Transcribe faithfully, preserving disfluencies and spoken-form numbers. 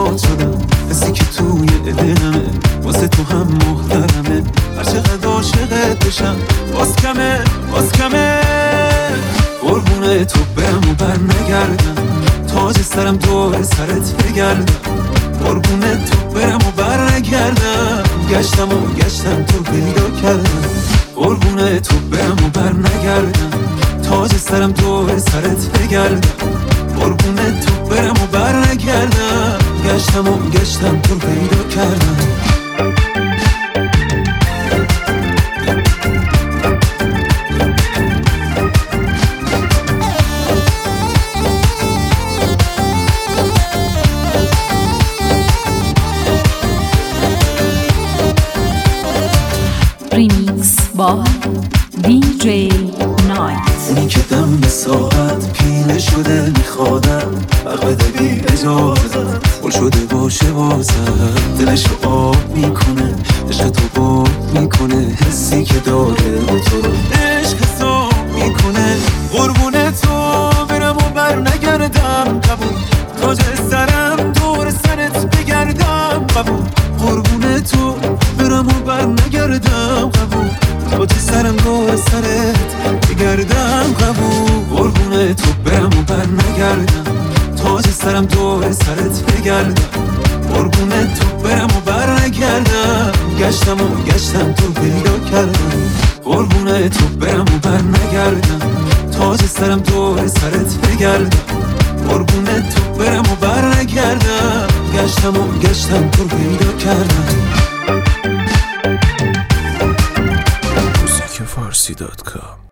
باد شدم، حسی که توی دلمه واسه تو هم محترمه. هر چقدر عاشقت بشم باز کمه باز کمه. قربونه تو برم و بر نگردم، تاج سرم دور سرت بگردم. قربونه تو برم و بر نگردم، گشتم و گشتم تو پیدا کردم. قربونه تو برم و بر نگردم، تاج سرم دور سرت بگردم. قربونه تو برم و بر نگردم، گشتم و گشتم تو پیدا کردم. ریمیکس با دی جی نایت. اونی که دم به ساعت پیله شده میخوادم، حق بده بی اجازت بول شده باشه بازم. دلشو آب میکنه عشق تو باب میکنه، حسی که داره به تو رو عشق حساب میکنه. قربونه تو برم و بر نگردم، قبول تاج سرم دور سرت بگردم، قبول. قربونه تو برم و بر نگردم، قبول تاج سرم دور سرت بگردم، قبول. قربونه تو برم و بر نگردم، تاج سرم دور سرت بگردم. قربونه تو برم و بر نگردم، گشتم و گشتم تو پیدا کردم. قربونه تو برم و بر نگردم، تاج سرم دور سرت بگردم. قربونه تو برم و بر نگردم، گشتم و گشتم تو پیدا کردم. موسیک فارسی دات کام